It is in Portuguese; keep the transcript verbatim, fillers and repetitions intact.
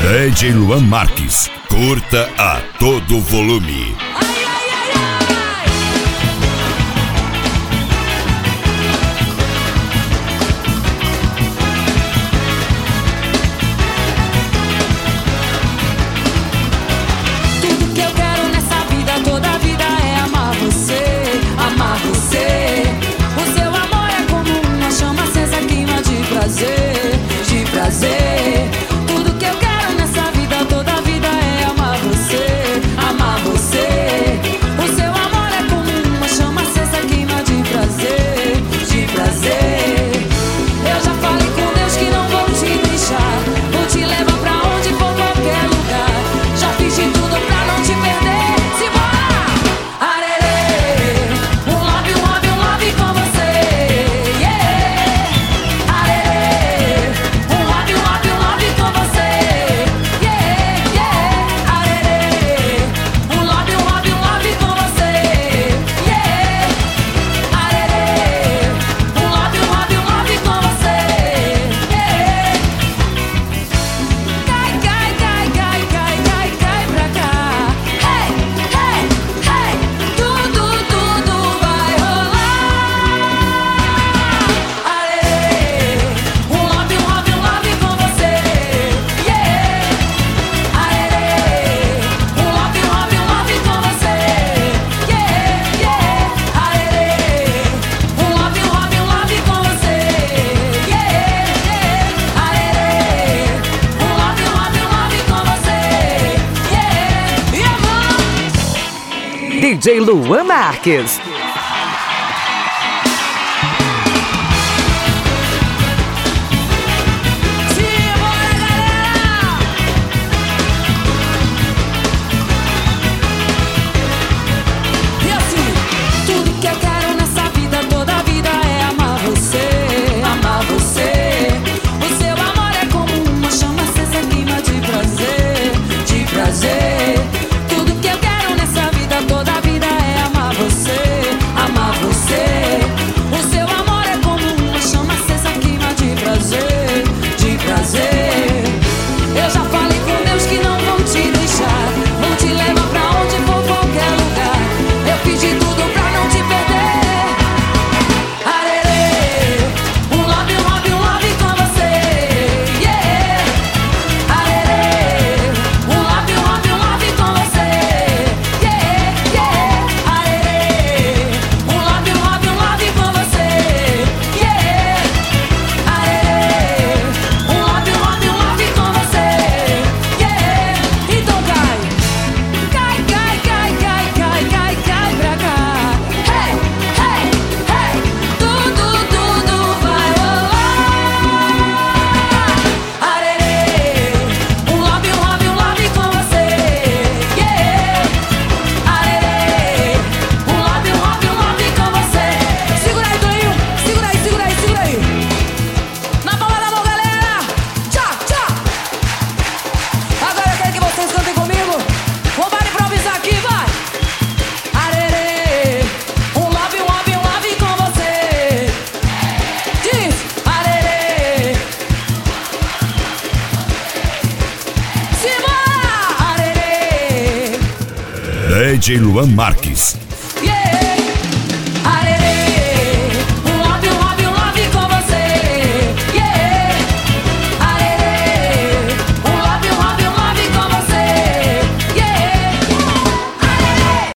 D J Luan Marques, curta a todo volume. Tudo que eu quero nessa vida, toda a vida é amar você, amar você. O seu amor é como uma chama acesa, queima de prazer, de prazer. Tudo que eu quero nessa vida, toda a vida é amar você, amar você. O seu amor é como uma chama acesa, queima de prazer, de prazer. Eu já falei com Deus que não vou te deixar, vou te levar pra onde for, qualquer lugar. Já fiz de tudo pra não te perder. Simbora! Arerê, um love, um love, um love com você. Yeah! Arerê, um love, um love, um love com você. Yeah, yeah! Arerê, um love, um love, um love com você. Yeah! Arerê, um love, um love, um love com você. Yeah! Cai, cai, cai, cai, cai, cai, cai pra cá. Hey, hey, hey, tudo, tudo vai rolar. Arerê, um love, um love, um love com você. Yeah. Arerê, um love, um love, um love com você. Yeah, yeah. Arerê, um love, um love, um love com você. Yeah, yeah. Arerê, um love, um love, um love com você. Yeah, e amor. D J Luan Marques. Simbora, galera! E assim, tudo que eu quero nessa vida, toda a vida é amar você, amar você. O seu amor é como uma chama acesa, queima de prazer, de prazer. Tudo que eu quero nessa vida, toda a vida é amar você, amar você. O seu amor é como uma chama acesa, queima de prazer, de prazer. Eu já falei com Deus que não vou te deixar, vou te levar pra onde for, qualquer lugar. Eu fiz de tudo pra não te perder. Arerê, um love, um love, um love com você. Yeah. Arerê, um love, um love, um love com você. Yeah, yeah. Arerê, um love, um love, um love com você. Yeah. Arerê, um love, um love, um love com você. Yeah. Então cai, cai, cai, cai, cai, cai, cai, cai pra cá. Hey, hey, hey, tudo, tudo vai rolar. Arerê, um love, um love, um love com você. Yeah. Arerê, um love, um love, um love com você. Segura aí, Toninho, segura aí, segura aí, segura aí. Na palma da mão, galera. Tchau, tchau. Agora eu quero que vocês cantem comigo. Vamos improvisar aqui, vai. Arerê, um love, um love, um love com você. Diz, arerê. Simbora, arerê. D J Luan Marques,